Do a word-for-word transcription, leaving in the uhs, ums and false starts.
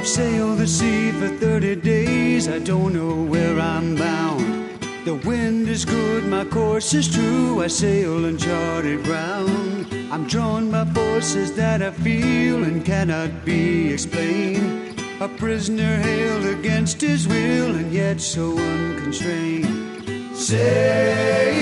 I've sailed the sea for thirty days, I don't know where I'm bound. The wind is good, my course is true, I sail uncharted ground. I'm drawn by forces that I feel and cannot be explained. A prisoner held against his will and yet so unconstrained. Say